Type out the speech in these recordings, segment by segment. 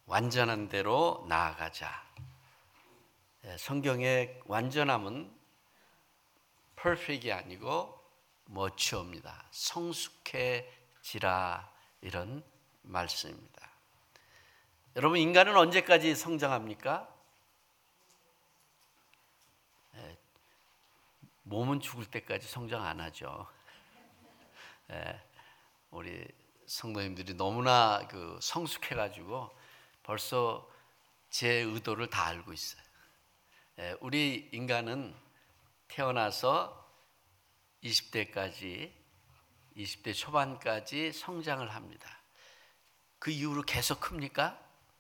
완전한 대로 나아가자. 성경의 완전함은 perfect이 아니고 머추어입니다. 성숙해지라, 이런 말씀입니다. 여러분, 인간은 언제까지 성장합니까? 몸은 죽을 때까지 성장 안 하죠. 우리 성도님들이 너무나 성숙해가지고 벌써 제 의도를 다 알고 있어요. 우리 인간은 태어나서 20대 초반까지 성장을 합니다. 그 이후로 계속 큽니까?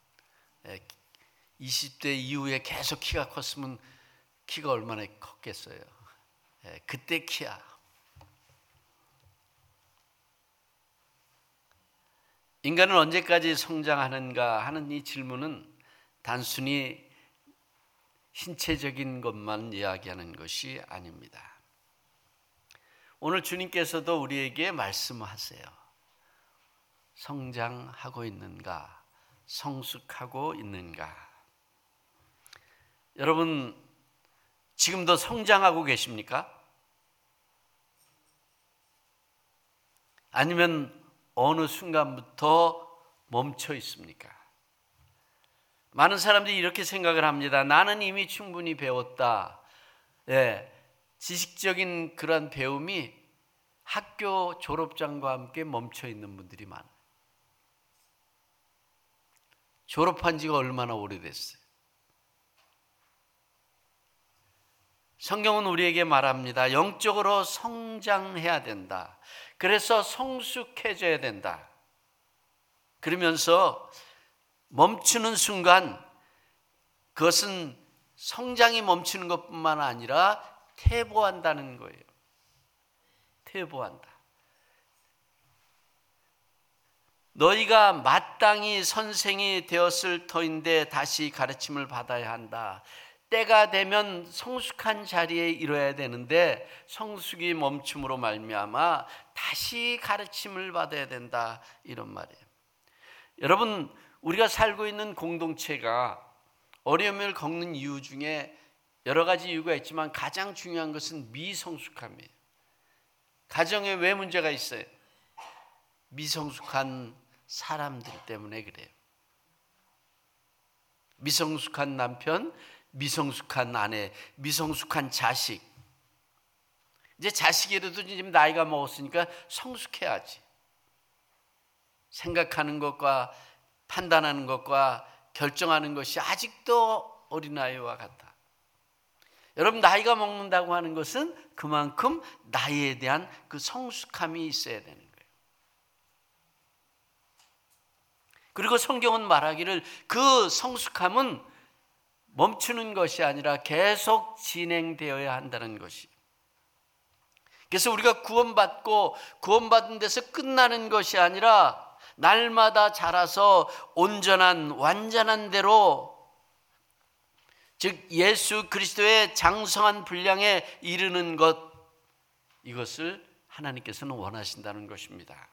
20대 이후에 계속 키가 컸으면 키가 얼마나 컸겠어요. 그때 키야. 인간은 언제까지 성장하는가 하는 이 질문은 단순히 신체적인 것만 이야기하는 것이 아닙니다. 오늘 주님께서도 우리에게 말씀하세요. 성장하고 있는가? 성숙하고 있는가? 여러분, 지금도 성장하고 계십니까? 아니면 어느 순간부터 멈춰 있습니까? 많은 사람들이 이렇게 생각을 합니다. 나는 이미 충분히 배웠다. 지식적인 그런 배움이 학교 졸업장과 함께 멈춰 있는 분들이 많아요. 졸업한 지가 얼마나 오래됐어요? 성경은 우리에게 말합니다. 영적으로 성장해야 된다. 그래서 성숙해져야 된다. 그러면서 멈추는 순간 그것은 성장이 멈추는 것뿐만 아니라 퇴보한다는 거예요. 퇴보한다. 너희가 마땅히 선생이 되었을 터인데 다시 가르침을 받아야 한다. 때가 되면 성숙한 자리에 이뤄야 되는데 성숙이 멈춤으로 말미암아 다시 가르침을 받아야 된다, 이런 말이에요. 여러분, 우리가 살고 있는 공동체가 어려움을 겪는 이유 중에 여러 가지 이유가 있지만 가장 중요한 것은 미성숙함이에요. 가정에 왜 문제가 있어요? 미성숙한 사람들 때문에 그래요. 미성숙한 남편, 미성숙한 아내, 미성숙한 자식. 이제 자식이라도 지금 나이가 먹었으니까 성숙해야지. 생각하는 것과 판단하는 것과 결정하는 것이 아직도 어린아이와 같아. 여러분, 나이가 먹는다고 하는 것은 그만큼 나이에 대한 그 성숙함이 있어야 되는 거예요. 그리고 성경은 말하기를 그 성숙함은 멈추는 것이 아니라 계속 진행되어야 한다는 것이. 그래서 우리가 구원받고 구원받은 데서 끝나는 것이 아니라 날마다 자라서 온전한 완전한 대로, 즉 예수 그리스도의 장성한 분량에 이르는 것, 이것을 하나님께서는 원하신다는 것입니다.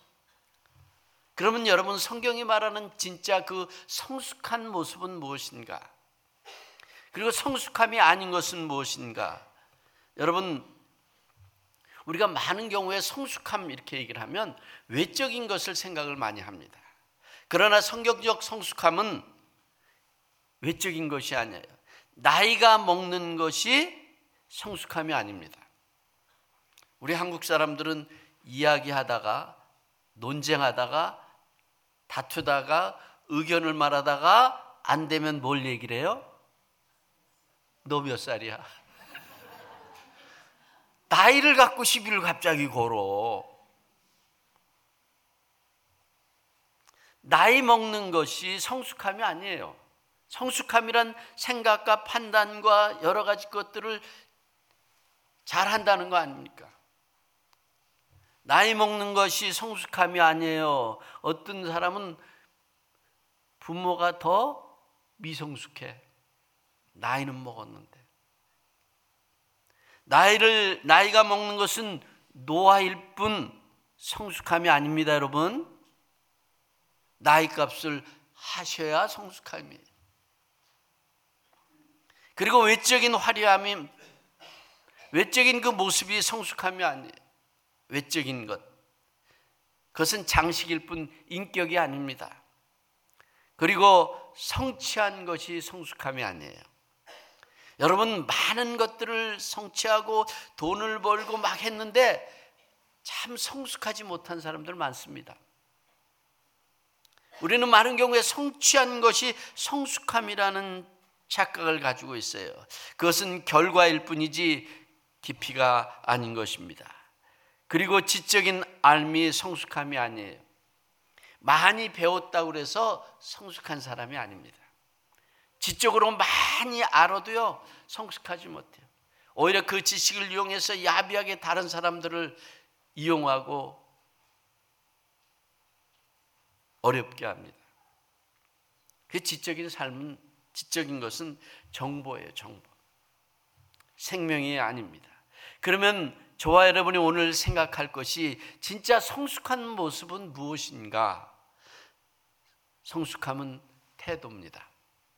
그러면 여러분, 성경이 말하는 진짜 그 성숙한 모습은 무엇인가? 그리고 성숙함이 아닌 것은 무엇인가? 여러분, 우리가 많은 경우에 성숙함 이렇게 얘기를 하면 외적인 것을 생각을 많이 합니다. 그러나 성경적 성숙함은 외적인 것이 아니에요. 나이가 먹는 것이 성숙함이 아닙니다. 우리 한국 사람들은 이야기하다가, 논쟁하다가, 다투다가, 의견을 말하다가 안 되면 뭘 얘기를 해요? 너 몇 살이야? 나이를 갖고 시비를 갑자기 걸어. 나이 먹는 것이 성숙함이 아니에요. 성숙함이란 생각과 판단과 여러 가지 것들을 잘한다는 거 아닙니까? 나이 먹는 것이 성숙함이 아니에요. 어떤 사람은 부모가 더 미성숙해. 나이는 먹었는데. 나이가 먹는 것은 노화일 뿐 성숙함이 아닙니다, 여러분. 나이 값을 하셔야 성숙함이에요. 그리고 외적인 화려함이, 외적인 그 모습이 성숙함이 아니에요. 외적인 것, 그것은 장식일 뿐 인격이 아닙니다. 그리고 성취한 것이 성숙함이 아니에요. 여러분, 많은 것들을 성취하고 돈을 벌고 막 했는데 참 성숙하지 못한 사람들 많습니다. 우리는 많은 경우에 성취한 것이 성숙함이라는 착각을 가지고 있어요. 그것은 결과일 뿐이지 깊이가 아닌 것입니다. 그리고 지적인 알미 성숙함이 아니에요. 많이 배웠다고 해서 성숙한 사람이 아닙니다. 지적으로 많이 알아도요, 성숙하지 못해요. 오히려 그 지식을 이용해서 야비하게 다른 사람들을 이용하고 어렵게 합니다. 그 지적인 삶은, 지적인 것은 정보예요, 정보. 생명이 아닙니다. 그러면 저와 여러분이 오늘 생각할 것이 진짜 성숙한 모습은 무엇인가? 성숙함은 태도입니다.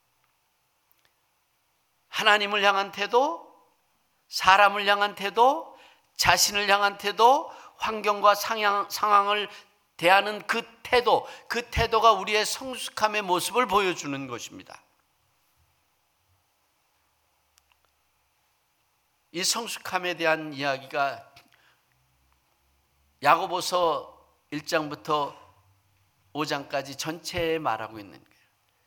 하나님을 향한 태도, 사람을 향한 태도, 자신을 향한 태도, 환경과 상황을 대하는 그 태도가 우리의 성숙함의 모습을 보여주는 것입니다. 이 성숙함에 대한 이야기가 야고보서 1장부터 5장까지 전체에 말하고 있는 거예요.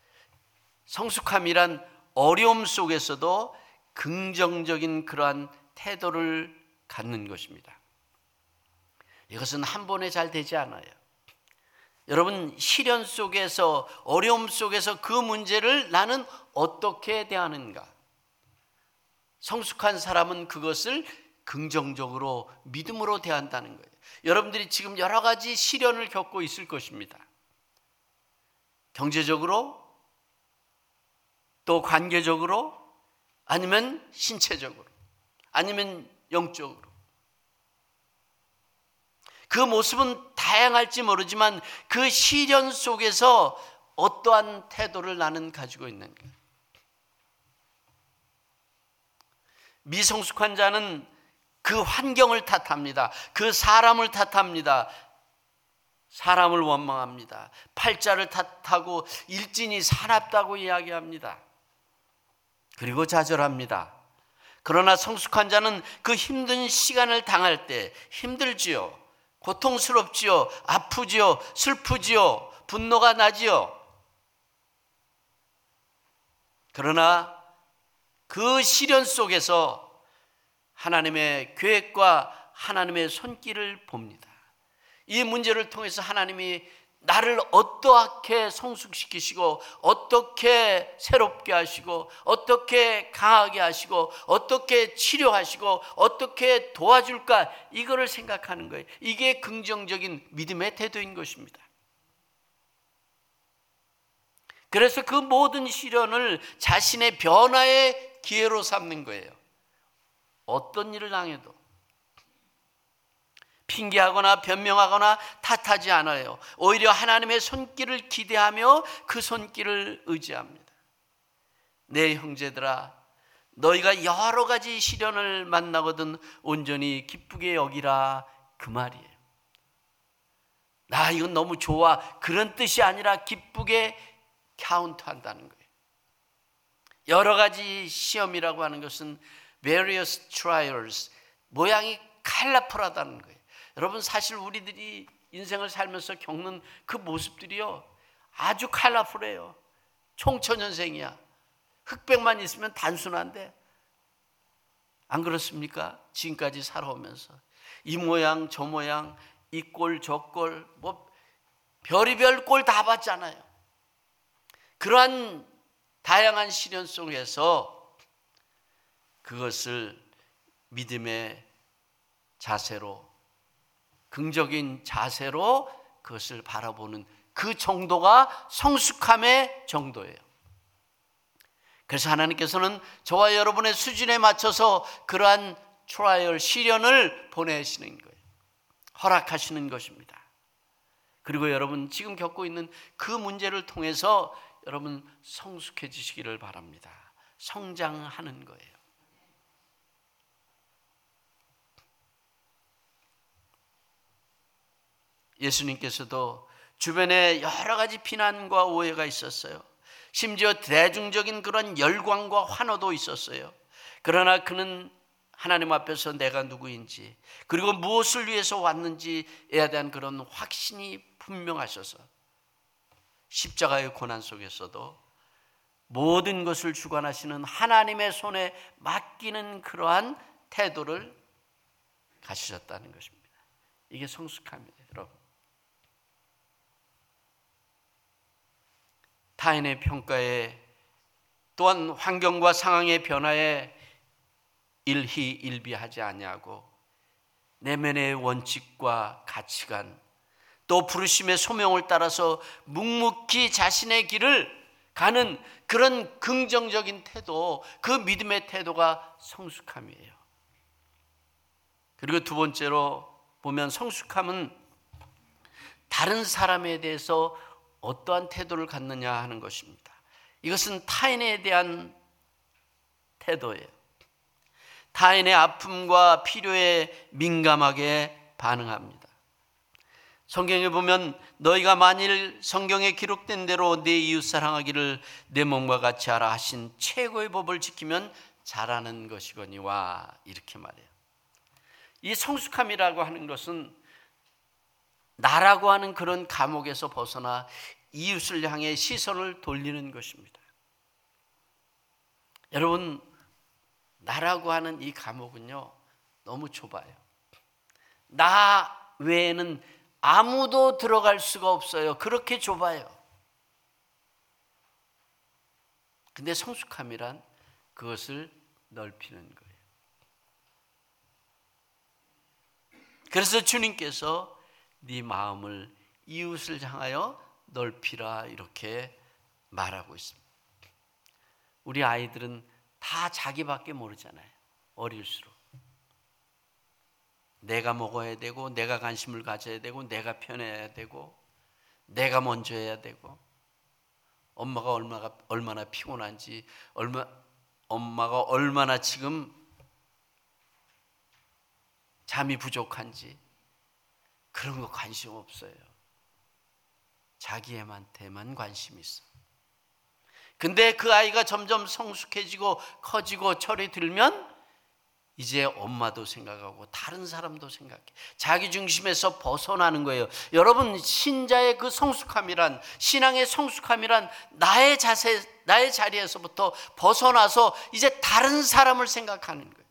성숙함이란 어려움 속에서도 긍정적인 그러한 태도를 갖는 것입니다. 이것은 한 번에 잘 되지 않아요. 여러분, 시련 속에서, 어려움 속에서 그 문제를 나는 어떻게 대하는가? 성숙한 사람은 그것을 긍정적으로, 믿음으로 대한다는 거예요. 여러분들이 지금 여러 가지 시련을 겪고 있을 것입니다. 경제적으로, 또 관계적으로, 아니면 신체적으로, 아니면 영적으로. 그 모습은 다양할지 모르지만 그 시련 속에서 어떠한 태도를 나는 가지고 있는 거예요. 미성숙한 자는 그 환경을 탓합니다. 그 사람을 탓합니다. 사람을 원망합니다. 팔자를 탓하고 일진이 사납다고 이야기합니다. 그리고 좌절합니다. 그러나 성숙한 자는 그 힘든 시간을 당할 때 힘들지요, 고통스럽지요, 아프지요, 슬프지요, 분노가 나지요. 그러나 그 시련 속에서 하나님의 계획과 하나님의 손길을 봅니다. 이 문제를 통해서 하나님이 나를 어떻게 성숙시키시고, 어떻게 새롭게 하시고, 어떻게 강하게 하시고, 어떻게 치료하시고, 어떻게 도와줄까, 이거를 생각하는 거예요. 이게 긍정적인 믿음의 태도인 것입니다. 그래서 그 모든 시련을 자신의 변화의 기회로 삼는 거예요. 어떤 일을 당해도 핑계하거나 변명하거나 탓하지 않아요. 오히려 하나님의 손길을 기대하며 그 손길을 의지합니다. 내 형제들아, 너희가 여러 가지 시련을 만나거든 온전히 기쁘게 여기라, 그 말이에요. 나 이건 너무 좋아, 그런 뜻이 아니라 기쁘게 카운트한다는 거예요. 여러 가지 시험이라고 하는 것은 various trials, 모양이 컬러풀하다는 거예요. 여러분, 사실 우리들이 인생을 살면서 겪는 그 모습들이요, 아주 컬러풀해요. 총천연생이야. 흑백만 있으면 단순한데, 안 그렇습니까? 지금까지 살아오면서 이 모양 저 모양, 이 꼴 저 꼴, 뭐 별의별 꼴 다 봤잖아요. 그러한 다양한 시련 속에서 그것을 믿음의 자세로, 긍정적인 자세로 그것을 바라보는 그 정도가 성숙함의 정도예요. 그래서 하나님께서는 저와 여러분의 수준에 맞춰서 그러한 트라이얼, 시련을 보내시는 거예요. 허락하시는 것입니다. 그리고 여러분 지금 겪고 있는 그 문제를 통해서 여러분 성숙해지시기를 바랍니다. 성장하는 거예요. 예수님께서도 주변에 여러 가지 비난과 오해가 있었어요. 심지어 대중적인 그런 열광과 환호도 있었어요. 그러나 그는 하나님 앞에서 내가 누구인지, 그리고 무엇을 위해서 왔는지에 대한 그런 확신이 분명하셔서 십자가의 고난 속에서도 모든 것을 주관하시는 하나님의 손에 맡기는 그러한 태도를 가지셨다는 것입니다. 이게 성숙함이에요, 여러분. 타인의 평가에, 또한 환경과 상황의 변화에 일희일비하지 아니하고 내면의 원칙과 가치관, 또 부르심의 소명을 따라서 묵묵히 자신의 길을 가는 그런 긍정적인 태도, 그 믿음의 태도가 성숙함이에요. 그리고 두 번째로 보면 성숙함은 다른 사람에 대해서 어떠한 태도를 갖느냐 하는 것입니다. 이것은 타인에 대한 태도예요. 타인의 아픔과 필요에 민감하게 반응합니다. 성경에 보면 너희가 만일 성경에 기록된 대로 내 이웃 사랑하기를 내 몸과 같이 하라 하신 최고의 법을 지키면 잘하는 것이거니와, 이렇게 말해요. 이 성숙함이라고 하는 것은 나라고 하는 그런 감옥에서 벗어나 이웃을 향해 시선을 돌리는 것입니다. 여러분, 나라고 하는 이 감옥은요, 너무 좁아요. 나 외에는 아무도 들어갈 수가 없어요. 그렇게 좁아요. 근데 성숙함이란 그것을 넓히는 거예요. 그래서 주님께서 네 마음을 이웃을 향하여 넓히라, 이렇게 말하고 있습니다. 우리 아이들은 다 자기밖에 모르잖아요. 어릴수록 내가 먹어야 되고, 내가 관심을 가져야 되고, 내가 편해야 되고, 내가 먼저 해야 되고, 엄마가 얼마나 피곤한지, 엄마가 얼마나 지금 잠이 부족한지 그런 거 관심 없어요. 자기한테만 관심이 있어. 근데 그 아이가 점점 성숙해지고 커지고 철이 들면 이제 엄마도 생각하고 다른 사람도 생각해. 자기 중심에서 벗어나는 거예요. 여러분, 신자의 그 성숙함이란, 신앙의 성숙함이란 나의 자세, 나의 자리에서부터 벗어나서 이제 다른 사람을 생각하는 거예요.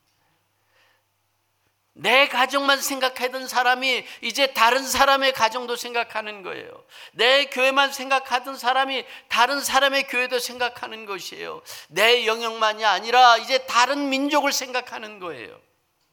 내 가정만 생각하던 사람이 이제 다른 사람의 가정도 생각하는 거예요. 내 교회만 생각하던 사람이 다른 사람의 교회도 생각하는 것이에요. 내 영역만이 아니라 이제 다른 민족을 생각하는 거예요.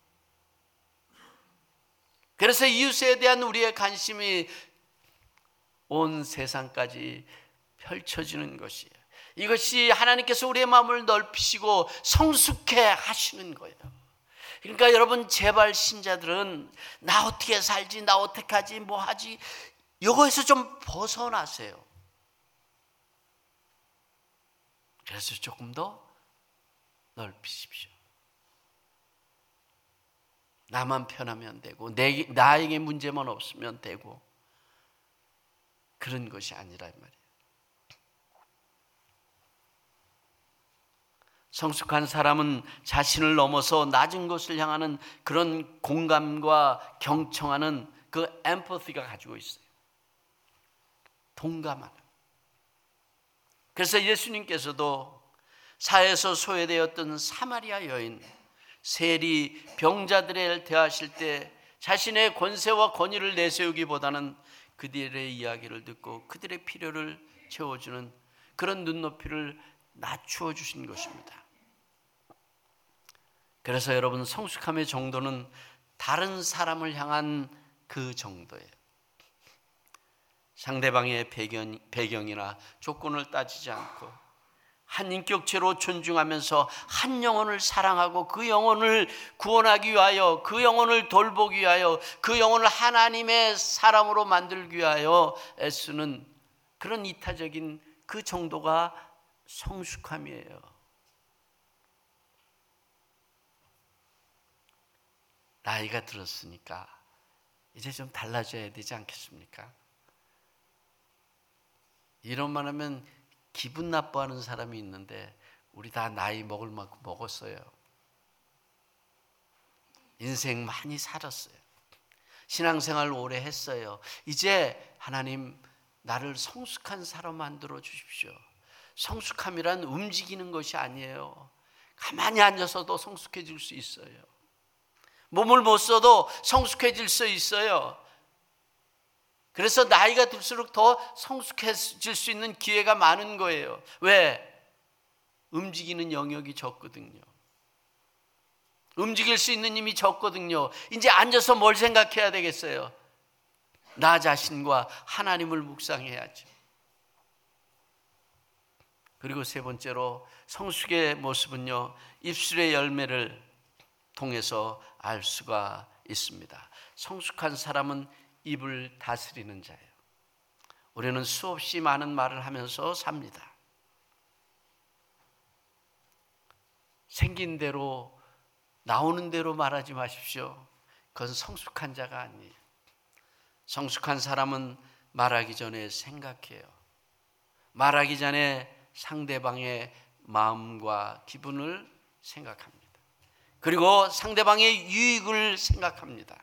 그래서 이웃에 대한 우리의 관심이 온 세상까지 펼쳐지는 것이에요. 이것이 하나님께서 우리의 마음을 넓히시고 성숙해 하시는 거예요. 그러니까 여러분, 제발 신자들은 나 어떻게 살지, 나 어떻게 하지, 뭐 하지, 이거에서 좀 벗어나세요. 그래서 조금 더 넓히십시오. 나만 편하면 되고, 나에게 문제만 없으면 되고, 그런 것이 아니란 말이에요. 성숙한 사람은 자신을 넘어서 낮은 것을 향하는 그런 공감과 경청하는 그 엠퍼시가 가지고 있어요. 동감하는. 그래서 예수님께서도 사회에서 소외되었던 사마리아 여인, 세리 병자들을 대하실 때 자신의 권세와 권위를 내세우기보다는 그들의 이야기를 듣고 그들의 필요를 채워주는 그런 눈높이를 낮추어 주신 것입니다. 그래서 여러분, 성숙함의 정도는 다른 사람을 향한 그 정도예요. 상대방의 배경이나 조건을 따지지 않고 한 인격체로 존중하면서 한 영혼을 사랑하고 그 영혼을 구원하기 위하여, 그 영혼을 돌보기 위하여, 그 영혼을 하나님의 사람으로 만들기 위하여 애쓰는 그런 이타적인 그 정도가 성숙함이에요. 나이가 들었으니까 이제 좀 달라져야 되지 않겠습니까? 이런 말 하면 기분 나빠하는 사람이 있는데 우리 다 나이 먹을 만큼 먹었어요. 인생 많이 살았어요. 신앙생활 오래 했어요. 이제 하나님 나를 성숙한 사람 만들어 주십시오. 성숙함이란 움직이는 것이 아니에요. 가만히 앉아서도 성숙해질 수 있어요. 몸을 못 써도 성숙해질 수 있어요. 그래서 나이가 들수록 더 성숙해질 수 있는 기회가 많은 거예요. 왜? 움직이는 영역이 적거든요. 움직일 수 있는 힘이 적거든요. 이제 앉아서 뭘 생각해야 되겠어요? 나 자신과 하나님을 묵상해야죠. 그리고 세 번째로 성숙의 모습은요, 입술의 열매를 통해서 알 수가 있습니다. 성숙한 사람은 입을 다스리는 자예요. 우리는 수없이 많은 말을 하면서 삽니다. 생긴 대로 나오는 대로 말하지 마십시오. 그건 성숙한 자가 아니에요. 성숙한 사람은 말하기 전에 생각해요. 말하기 전에 상대방의 마음과 기분을 생각합니다. 그리고 상대방의 유익을 생각합니다.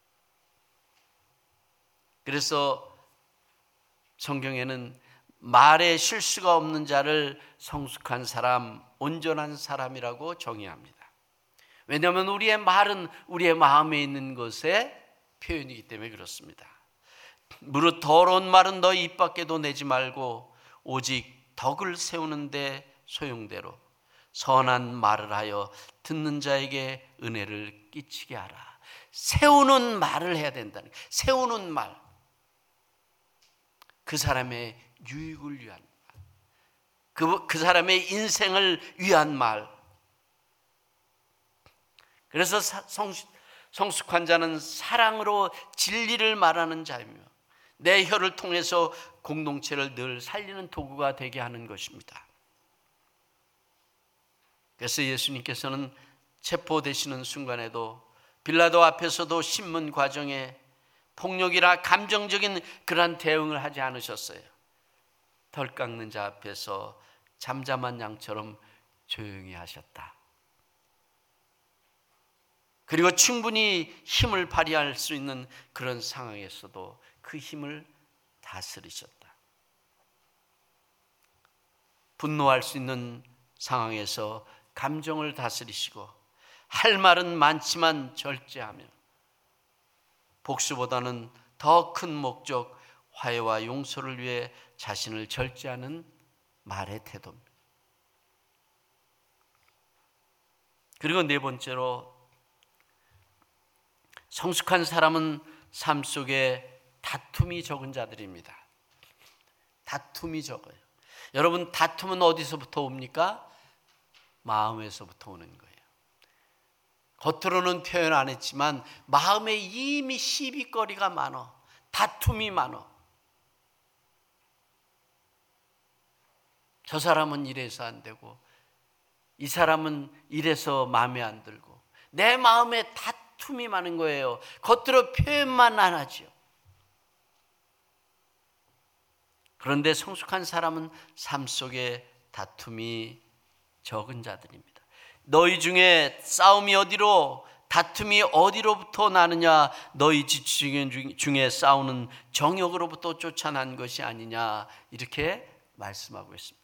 그래서 성경에는 말에 실수가 없는 자를 성숙한 사람, 온전한 사람이라고 정의합니다. 왜냐하면 우리의 말은 우리의 마음에 있는 것의 표현이기 때문에 그렇습니다. 무릇 더러운 말은 너희 입 밖에도 내지 말고 오직 덕을 세우는데 소용대로 선한 말을 하여 듣는 자에게 은혜를 끼치게 하라. 세우는 말을 해야 된다는 거예요. 세우는 말. 그 사람의 유익을 위한 말. 그 사람의 인생을 위한 말. 그래서 성숙한 자는 사랑으로 진리를 말하는 자이며 내 혀를 통해서 공동체를 늘 살리는 도구가 되게 하는 것입니다. 그래서 예수님께서는 체포되시는 순간에도 빌라도 앞에서도 신문 과정에 폭력이라 감정적인 그러한 대응을 하지 않으셨어요. 털 깎는 자 앞에서 잠잠한 양처럼 조용히 하셨다. 그리고 충분히 힘을 발휘할 수 있는 그런 상황에서도 그 힘을 다스리셨다. 분노할 수 있는 상황에서 감정을 다스리시고 할 말은 많지만 절제하며 복수보다는 더 큰 목적 화해와 용서를 위해 자신을 절제하는 말의 태도입니다. 그리고 네 번째로 성숙한 사람은 삶 속에 다툼이 적은 자들입니다. 다툼이 적어요. 여러분, 다툼은 어디서부터 옵니까? 마음에서부터 오는 거예요. 겉으로는 표현 안 했지만 마음에 이미 시비거리가 많아. 다툼이 많아. 저 사람은 이래서 안 되고 이 사람은 이래서 마음에 안 들고 내 마음에 다툼이 많은 거예요. 겉으로 표현만 안 하죠. 그런데 성숙한 사람은 삶 속에 다툼이 적은 자들입니다. 너희 중에 싸움이 어디로 다툼이 어디로부터 나느냐? 너희 지치인 중에 싸우는 정욕으로부터 쫓아난 것이 아니냐? 이렇게 말씀하고 있습니다.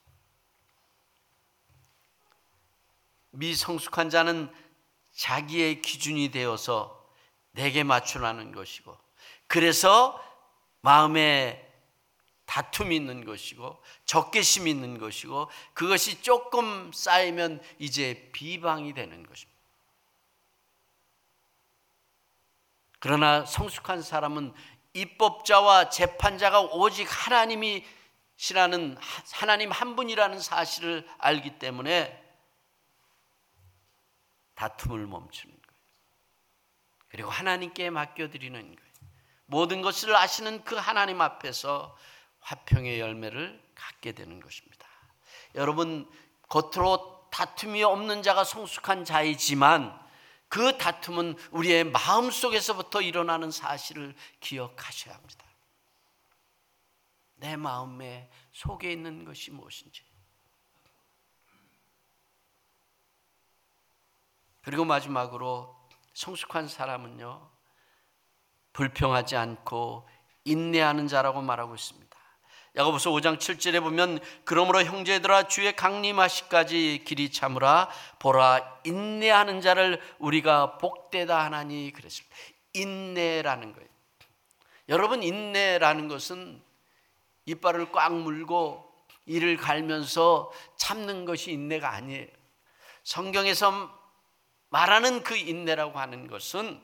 미성숙한 자는 자기의 기준이 되어서 내게 맞추라는 것이고 그래서 마음에 다툼이 있는 것이고 적개심이 있는 것이고 그것이 조금 쌓이면 이제 비방이 되는 것입니다. 그러나 성숙한 사람은 입법자와 재판자가 오직 하나님이 신하는 하나님 한 분이라는 사실을 알기 때문에 다툼을 멈추는 거예요. 그리고 하나님께 맡겨드리는 거예요. 모든 것을 아시는 그 하나님 앞에서 화평의 열매를 갖게 되는 것입니다. 여러분, 겉으로 다툼이 없는 자가 성숙한 자이지만 그 다툼은 우리의 마음속에서부터 일어나는 사실을 기억하셔야 합니다. 내 마음에 속에 있는 것이 무엇인지. 그리고 마지막으로 성숙한 사람은요, 불평하지 않고 인내하는 자라고 말하고 있습니다. 야고보서 5장 7절에 보면 그러므로 형제들아 주의 강림하시까지 길이 참으라 보라 인내하는 자를 우리가 복되다 하나니 그랬습니다. 인내라는 거예요. 여러분, 인내라는 것은 이빨을 꽉 물고 이를 갈면서 참는 것이 인내가 아니에요. 성경에서 말하는 그 인내라고 하는 것은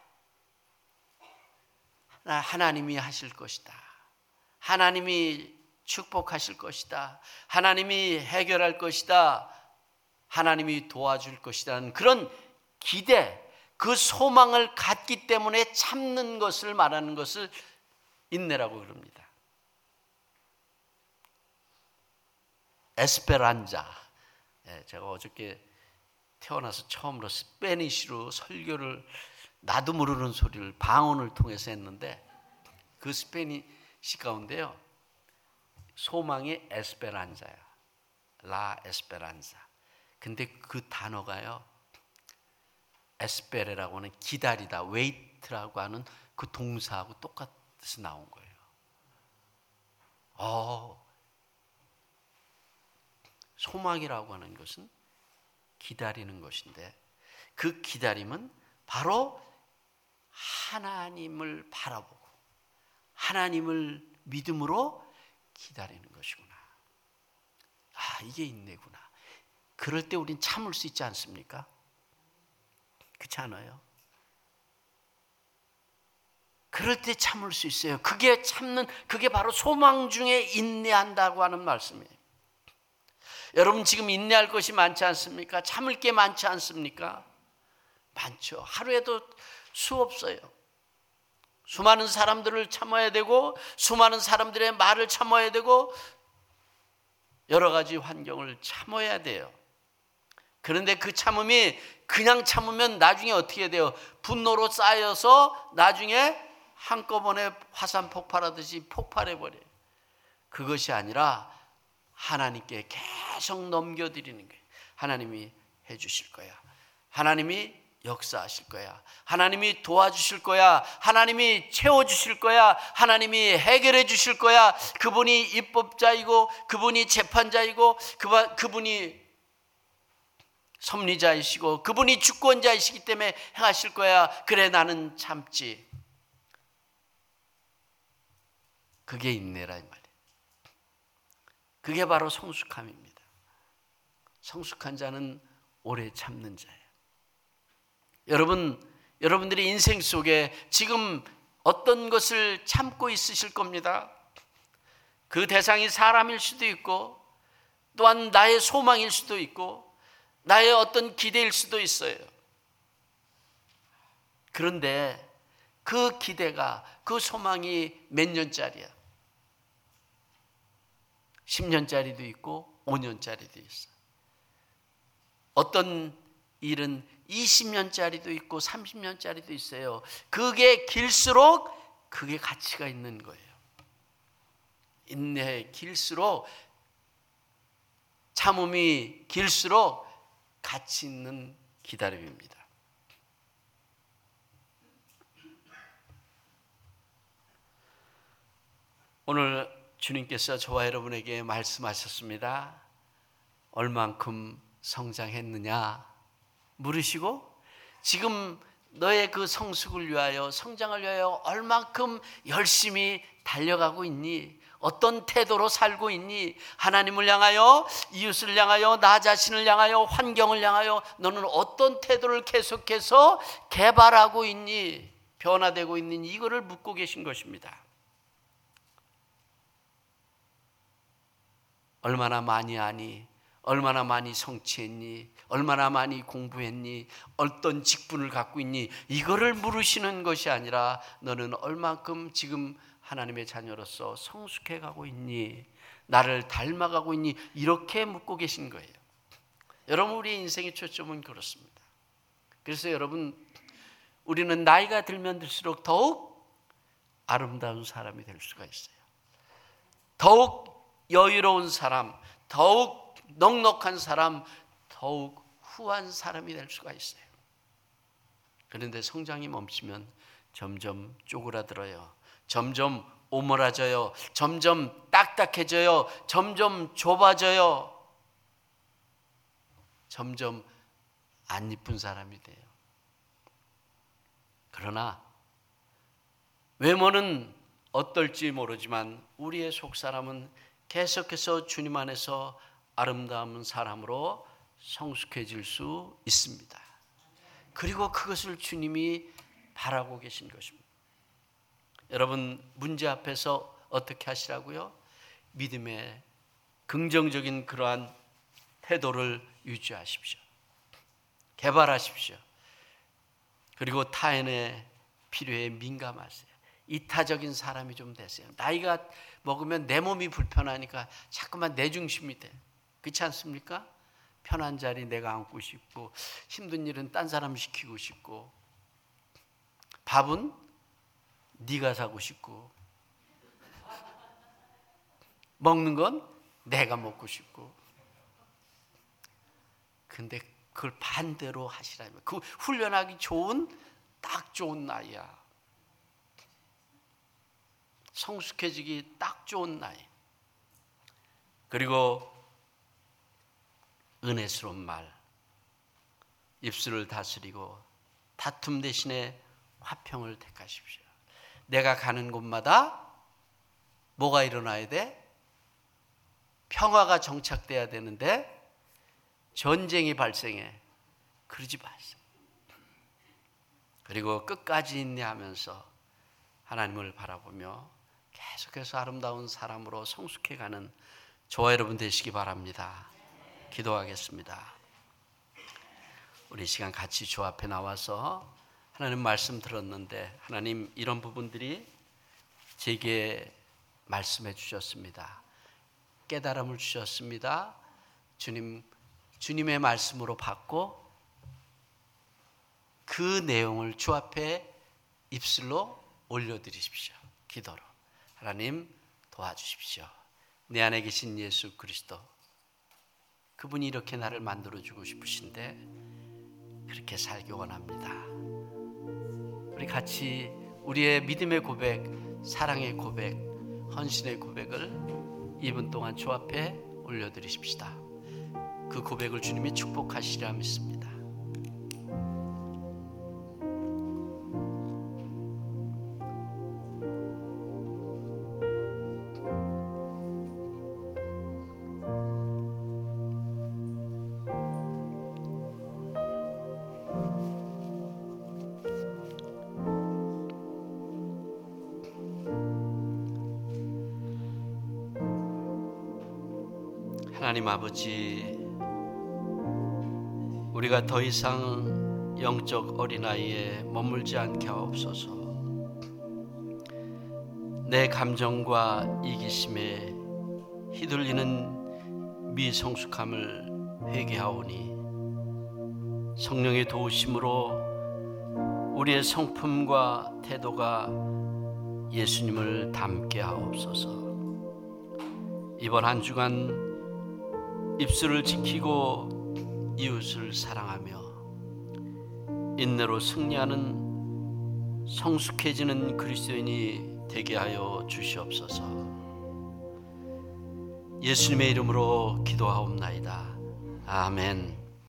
하나님이 하실 것이다, 하나님이 축복하실 것이다, 하나님이 해결할 것이다, 하나님이 도와줄 것이라는 그런 기대, 그 소망을 갖기 때문에 참는 것을 말하는 것을 인내라고 그럽니다. 에스페란자, 제가 어저께 태어나서 처음으로 스페니쉬로 설교를 나도 모르는 소리를 방언을 통해서 했는데 그 스페니쉬 가운데요, 소망이 에스페란자야, 라 에스페란자. 근데 그 단어가요, 에스페레라고 하는 기다리다, 웨이트라고 하는 그 동사하고 똑같이 나온 거예요. 소망이라고 하는 것은 기다리는 것인데 그 기다림은 바로 하나님을 바라보고 하나님을 믿음으로 기다리는 것이구나. 이게 인내구나. 그럴 때 우린 참을 수 있지 않습니까? 그렇지 않아요? 그럴 때 참을 수 있어요. 그게 바로 소망 중에 인내한다고 하는 말씀이에요. 여러분, 지금 인내할 것이 많지 않습니까? 참을 게 많지 않습니까? 많죠. 하루에도 수없어요. 수많은 사람들을 참아야 되고 수많은 사람들의 말을 참아야 되고 여러 가지 환경을 참아야 돼요. 그런데 그 참음이 그냥 참으면 나중에 어떻게 돼요? 분노로 쌓여서 나중에 한꺼번에 화산 폭발하듯이 폭발해버려요. 그것이 아니라 하나님께 계속 넘겨드리는 거예요. 하나님이 해주실 거야, 하나님이 역사하실 거야, 하나님이 도와주실 거야, 하나님이 채워주실 거야, 하나님이 해결해 주실 거야. 그분이 입법자이고 그분이 재판자이고 그분이 섭리자이시고 그분이 주권자이시기 때문에 행하실 거야. 그래, 나는 참지. 그게 인내라 이 말이에요. 그게 바로 성숙함입니다. 성숙한 자는 오래 참는 자예요. 여러분들의 인생 속에 지금 어떤 것을 참고 있으실 겁니다. 그 대상이 사람일 수도 있고 또한 나의 소망일 수도 있고 나의 어떤 기대일 수도 있어요. 그런데 그 기대가, 그 소망이 몇 년짜리야? 10년짜리도 있고 5년짜리도 있어. 어떤 일은 20년짜리도 있고 30년짜리도 있어요. 그게 길수록 그게 가치가 있는 거예요. 인내의 길수록, 참음이 길수록 가치 있는 기다림입니다. 오늘 주님께서 저와 여러분에게 말씀하셨습니다. 얼만큼 성장했느냐 물으시고 지금 너의 그 성숙을 위하여, 성장을 위하여 얼만큼 열심히 달려가고 있니? 어떤 태도로 살고 있니? 하나님을 향하여, 이웃을 향하여, 나 자신을 향하여, 환경을 향하여 너는 어떤 태도를 계속해서 개발하고 있니? 변화되고 있니? 이거를 묻고 계신 것입니다. 얼마나 많이 아니? 얼마나 많이 성취했니? 얼마나 많이 공부했니? 어떤 직분을 갖고 있니? 이거를 물으시는 것이 아니라 너는 얼만큼 지금 하나님의 자녀로서 성숙해 가고 있니? 나를 닮아가고 있니? 이렇게 묻고 계신 거예요. 여러분, 우리 인생의 초점은 그렇습니다. 그래서 여러분, 우리는 나이가 들면 들수록 더욱 아름다운 사람이 될 수가 있어요. 더욱 여유로운 사람, 더욱 넉넉한 사람, 더욱 후한 사람이 될 수가 있어요. 그런데 성장이 멈추면 점점 쪼그라들어요. 점점 오므라져요. 점점 딱딱해져요. 점점 좁아져요. 점점 안 이쁜 사람이 돼요. 그러나 외모는 어떨지 모르지만 우리의 속사람은 계속해서 주님 안에서 아름다운 사람으로 성숙해질 수 있습니다. 그리고 그것을 주님이 바라고 계신 것입니다. 여러분, 문제 앞에서 어떻게 하시라고요? 믿음의 긍정적인 그러한 태도를 유지하십시오. 개발하십시오. 그리고 타인의 필요에 민감하세요. 이타적인 사람이 좀 되세요. 나이가 먹으면 내 몸이 불편하니까 자꾸만 내 중심이 돼. 그렇지 않습니까? 편한 자리 내가 앉고 싶고, 힘든 일은 딴 사람 시키고 싶고, 밥은 네가 사고 싶고, 먹는 건 내가 먹고 싶고. 근데 그걸 반대로 하시라면, 그 훈련하기 좋은 딱 좋은 나이야. 성숙해지기 딱 좋은 나이. 그리고 은혜스러운 말, 입술을 다스리고 다툼 대신에 화평을 택하십시오. 내가 가는 곳마다 뭐가 일어나야 돼? 평화가 정착돼야 되는데 전쟁이 발생해. 그러지 마세요. 그리고 끝까지 인내하면서 하나님을 바라보며 계속해서 아름다운 사람으로 성숙해가는 저와 여러분 되시기 바랍니다. 기도하겠습니다. 우리 시간 같이 주 앞에 나와서 하나님 말씀 들었는데, 하나님 이런 부분들이 제게 말씀해 주셨습니다. 깨달음을 주셨습니다. 주님의 말씀으로 받고 그 내용을 주 앞에 입술로 올려드리십시오. 기도로. 하나님 도와주십시오. 내 안에 계신 예수 그리스도, 그분이 이렇게 나를 만들어주고 싶으신데 그렇게 살기 원합니다. 우리 같이 우리의 믿음의 고백, 사랑의 고백, 헌신의 고백을 2분 동안 주 앞에 올려드리십시다. 그 고백을 주님이 축복하시리라 믿습니다. 하나님 아버지, 우리가 더 이상 영적 어린아이에 머물지 않게 하옵소서. 내 감정과 이기심에 휘둘리는 미성숙함을 회개하오니 성령의 도우심으로 우리의 성품과 태도가 예수님을 닮게 하옵소서. 이번 한 주간 입술을 지키고 이웃을 사랑하며 인내로 승리하는 성숙해지는 그리스도인이 되게 하여 주시옵소서. 예수님의 이름으로 기도하옵나이다. 아멘.